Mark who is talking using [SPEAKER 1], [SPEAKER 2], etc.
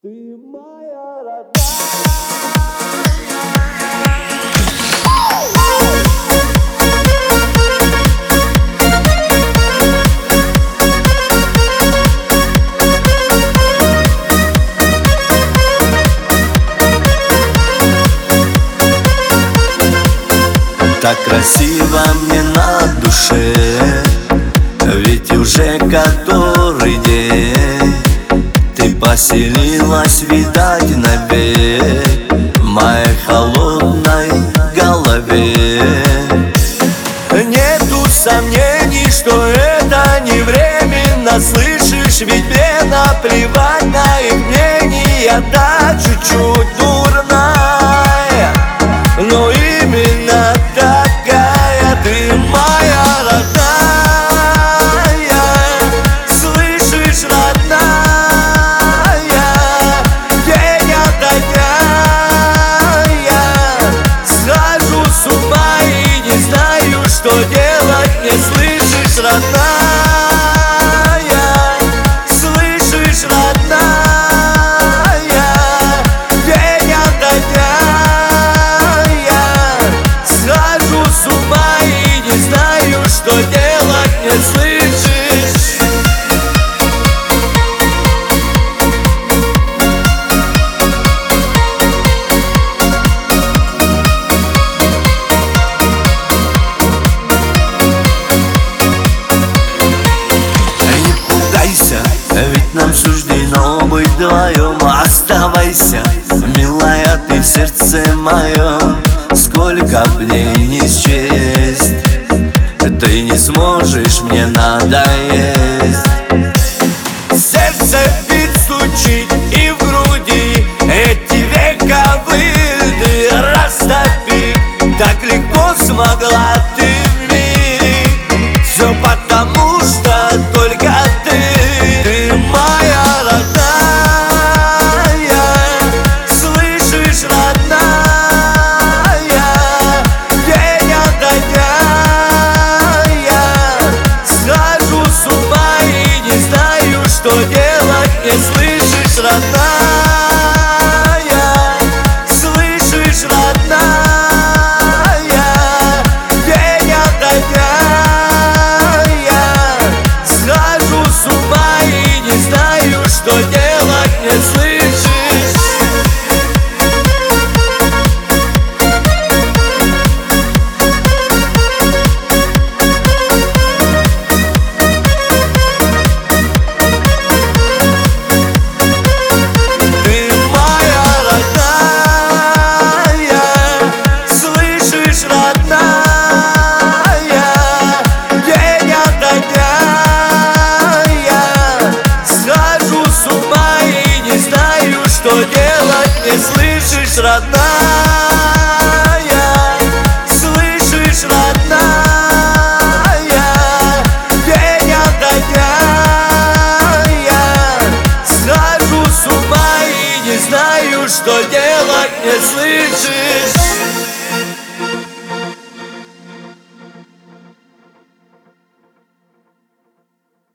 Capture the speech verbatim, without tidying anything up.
[SPEAKER 1] Ты моя родная.
[SPEAKER 2] Так красиво мне на душе, ведь уже который день ты поселилась, видать, навек в моей холодной голове. Нету сомнений, что это не временно, слышишь, ведь мне наплевать на их мнение. Да, чуть-чуть дурная, но именно такая ты моя родная. Слышишь, родная, день ото дня я схожу с ума и не знаю, что делать. Не слышишь, родная, слышишь, родная, день ото дня я схожу с ума и не знаю, что делать. Не слышишь? Ведь нам суждено быть вдвоем. Оставайся, милая, ты в сердце моем. Сколько б дней не счесть, ты не сможешь мне надоесть. Сердце бит, стучит и в груди эти вековые льды растопи. Так легко смогла ты в мире, все потому что только ты. Ты моя родная, слышишь, родная, день ото дня я схожу с ума и не знаю, что делать. Не слышишь, родная, слышишь, родная, день ото дня я схожу с ума и не знаю, что делать. Не слышишь? Ты моя родная, слышишь, родная, день ото дня я схожу с ума и не знаю, что делать. Не слышишь, родная, слышишь, родная, день ото дня я схожу с ума и не знаю, что делать. Не слышишь?